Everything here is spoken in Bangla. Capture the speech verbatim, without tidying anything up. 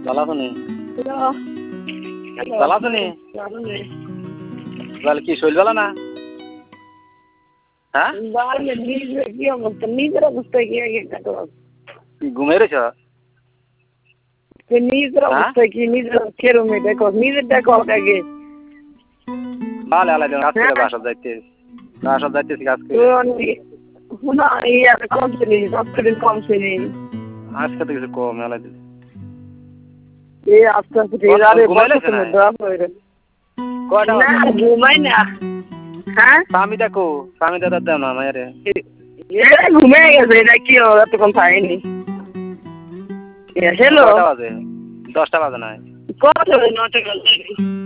ভালো আছো নি? হ্যালো ভালো আছো নি? ভালো নেই তাহলে কি শরীর ভালো না? হ্যাঁ ভালো নিজের কি অবস্থা নিজের অবস্থা কি আগে দেখো ঘুমিয়ে রয়েছ? নিজের অবস্থা কি নিজের কেরমে দেখো নিজের দেখো আগে ভালো আলাই কাজ করে বাসা যাইতে বাসা যাইতেছি কাজ করে না ইয়ার কমছে নি সবকিছু কমছে নি আজকে তো কিছু কম আলাই দিল এ আস্তে আস্তে আরে বসে না ড্রপ হয়ে গেল কয়টা না ঘুমাই না হ্যাঁ স্বামী দেখো স্বামী দাদা দেও না মায়ের এ ঘুমে গেছে এটা কি এতক্ষণ থাকেনি হ্যালো কয়টা বাজে দশটা বাজে না কত নটা বাজে